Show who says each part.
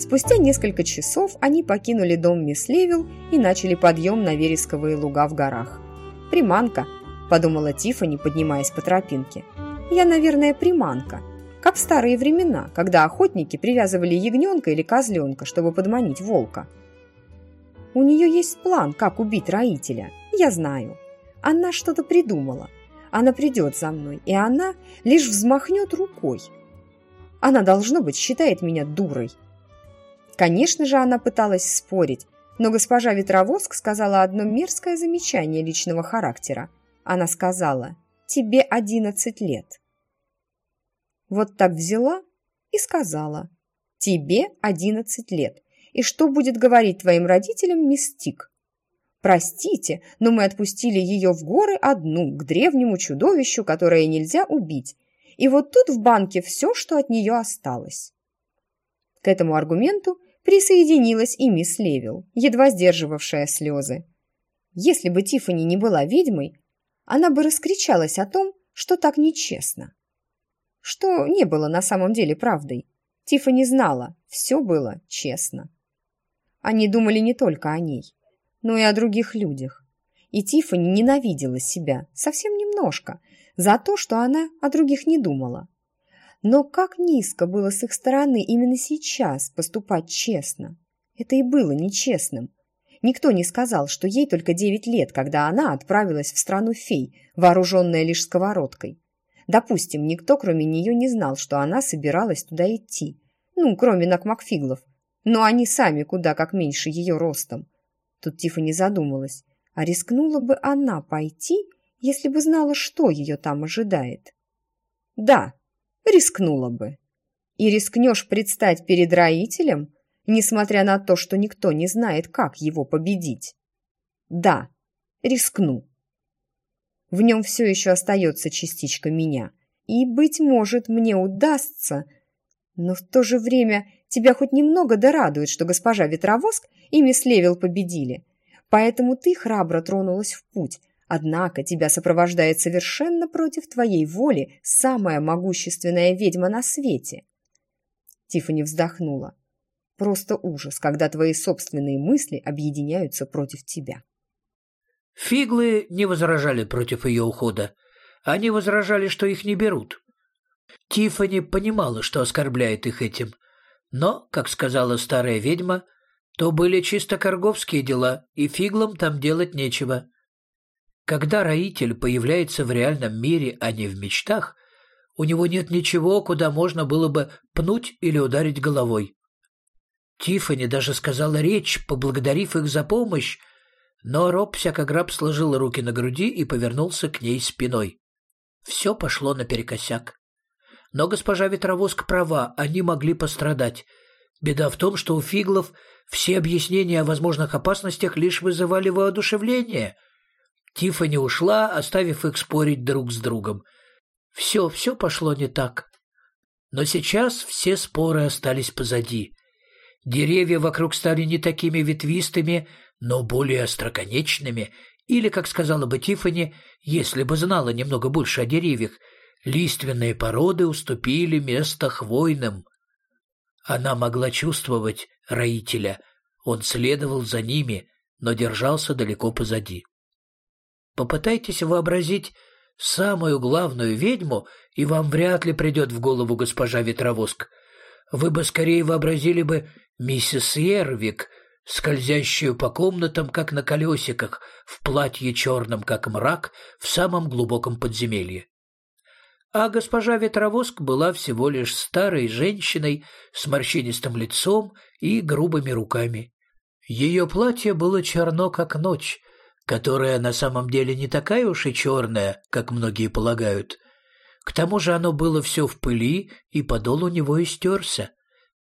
Speaker 1: Спустя несколько часов они покинули дом мисс Левил и начали подъем на вересковые луга в горах. «Приманка», – подумала Тиффани, поднимаясь по тропинке. «Я, наверное, приманка, как в старые времена, когда охотники привязывали ягненка или козленка, чтобы подманить волка. У нее есть план, как убить Раителя, я знаю. Она что-то придумала. Она придет за мной, и она лишь взмахнет рукой. Она, должно быть, считает меня дурой». Конечно же, она пыталась спорить, но госпожа Ветровоск сказала одно мерзкое замечание личного характера. Она сказала: «Тебе 11 лет». Вот так взяла и сказала: «Тебе 11 лет. И что будет говорить твоим родителям мисс Тик? Простите, но мы отпустили ее в горы одну, к древнему чудовищу, которое нельзя убить. И вот тут в банке все, что от нее осталось». К этому аргументу присоединилась и мисс Левил, едва сдерживавшая слезы. Если бы Тиффани не была ведьмой, она бы раскричалась о том, что так нечестно. Что не было на самом деле правдой. Тиффани знала, все было честно. Они думали не только о ней, но и о других людях. И Тиффани ненавидела себя совсем немножко за то, что она о других не думала. Но как низко было с их стороны именно сейчас поступать честно. Это и было нечестным. Никто не сказал, что ей только 9 лет, когда она отправилась в страну фей, вооруженная лишь сковородкой. Допустим, никто, кроме нее, не знал, что она собиралась туда идти. Ну, кроме Накмакфиглов. Но они сами куда как меньше ее ростом. Тут Тиффани задумалась, а рискнула бы она пойти, если бы знала, что ее там ожидает? Да, рискнула бы. И рискнешь предстать перед Раителем, несмотря на то, что никто не знает, как его победить? Да, рискну. В нем все еще остается частичка меня, и, быть может, мне удастся. Но в то же время тебя хоть немного да радует, что госпожа Ветровоск и мисс Левил победили. Поэтому ты храбро тронулась в путь. Однако тебя сопровождает совершенно против твоей воли самая могущественная ведьма на свете. Тиффани вздохнула. Просто ужас, когда твои собственные мысли объединяются против тебя.
Speaker 2: Фиглы не возражали против ее ухода. Они возражали, что их не берут. Тиффани понимала, что оскорбляет их этим. Но, как сказала старая ведьма, то были чисто корговские дела, и фиглам там делать нечего. Когда Раитель появляется в реальном мире, а не в мечтах, у него нет ничего, куда можно было бы пнуть или ударить головой. Тиффани даже сказала речь, поблагодарив их за помощь, но Роб всякограб сложил руки на груди и повернулся к ней спиной. Все пошло наперекосяк. Но госпожа Ветровоск права, они могли пострадать. Беда в том, что у фиглов все объяснения о возможных опасностях лишь вызывали воодушевление. Тиффани ушла, оставив их спорить друг с другом. Все пошло не так. Но сейчас все споры остались позади. Деревья вокруг стали не такими ветвистыми, но более остроконечными, или, как сказала бы Тиффани, если бы знала немного больше о деревьях, лиственные породы уступили место хвойным. Она могла чувствовать Раителя. Он следовал за ними, но держался далеко позади. Попытайтесь вообразить самую главную ведьму, и вам вряд ли придет в голову госпожа Ветровоск. Вы бы скорее вообразили бы миссис Ервик, скользящую по комнатам, как на колесиках, в платье черном, как мрак, в самом глубоком подземелье. А госпожа Ветровоск была всего лишь старой женщиной с морщинистым лицом и грубыми руками. Ее платье было черно, как ночь, которая на самом деле не такая уж и черная, как многие полагают. К тому же оно было все в пыли, и подол у него истерся.